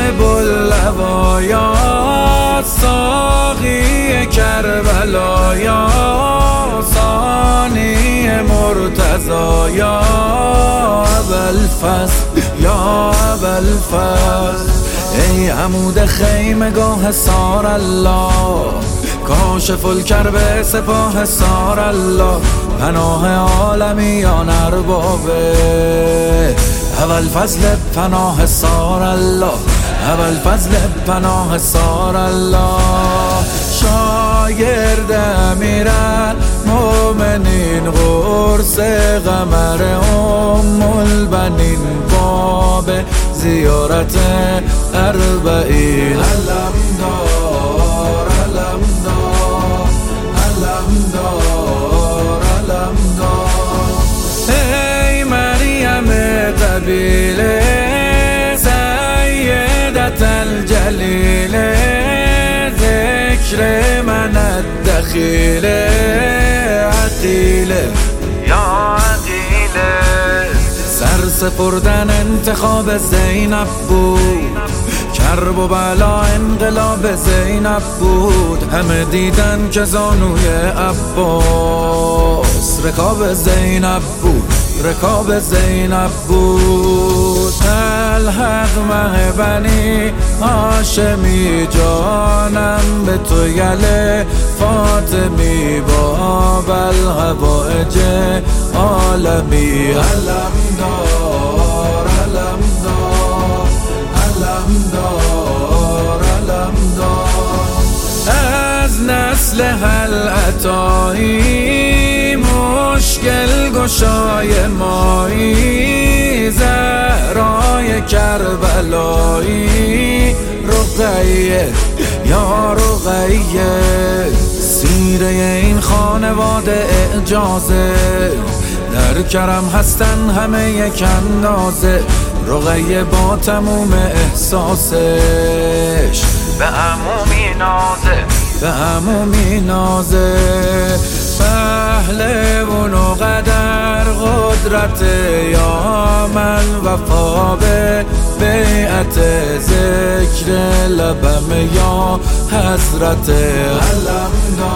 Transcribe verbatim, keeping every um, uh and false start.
بلوا یا ساقی کربلا یا ثانی مرتضی یا ابوالفضل یا ابوالفضل. ای عمود خیمگاه سار الله، کاشف الکرب سپاه سار الله، پناه عالمیان اربابه ابوالفضل پناه سار الله، ابوالفضل پناه سار الله. شاگرد امیرالمومنین قرص قمر ام البنین، باب زیارت اربعین. علمدار علمدار علمدار علمدار. ای مریم قبیله سیدت الجلیل، ذکر من الدخیل عقیله یا عقیله. سر سپردن انتخاب زینب بود، کرب و بلا انقلاب زینب بود. همه دیدن که زانوی عباس رکاب زینب بود، رکاب زینب بود. الحق مه بنی هاشمی جانم به تو یله، فاطمی باب الحوائج عالمی. علمدار علمدار علمدار علمدار. از نسل حلعتایی مشکل گشای مایی، زهرای کربلایی رقیه یا رقیه. سیره این خانواده اعجازه، در کرم هستن همه یک اندازه. رقیه با تموم احساسش به عمومی نازه، به عمومی نازه. پهلوان و قدر قدرت یا من وفا به بیعت ذکر لبم یا حضرت. علمدار